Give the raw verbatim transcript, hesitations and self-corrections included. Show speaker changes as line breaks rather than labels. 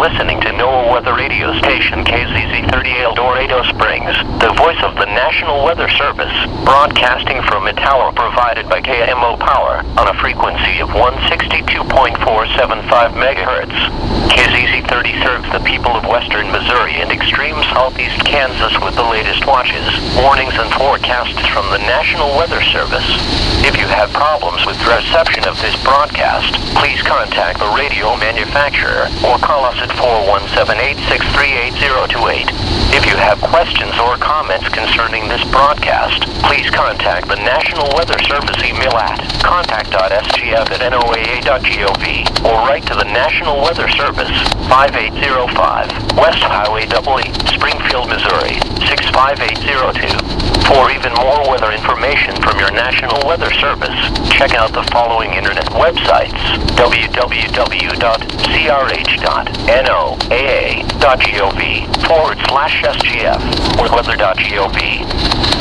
listening to NOAA Weather Radio Station K Z Z thirty El Dorado Springs, the voice of the National Weather Service, broadcasting from Metallo, provided by K M O Power on a frequency of one sixty-two point four seven five megahertz. K Z Z thirty serves the people of western Missouri and extreme southeast Kansas with the latest watches, warnings, and forecasts from the National Weather Service. If you have problems with the reception of this broadcast, please contact the radio manufacturer or call us at four one seven, eight six three, eight zero two eight. If you have questions or comments concerning this broadcast, please contact the National Weather Service email at contact dot s g f at n o a a dot gov or write to the National Weather Service, five eight zero five West Highway E, Springfield, Missouri, six five eight zero two. For even more weather information from your National Weather Service, check out the following internet websites: w w w dot c r h dot n o a a dot gov forward slash s g f or weather dot gov.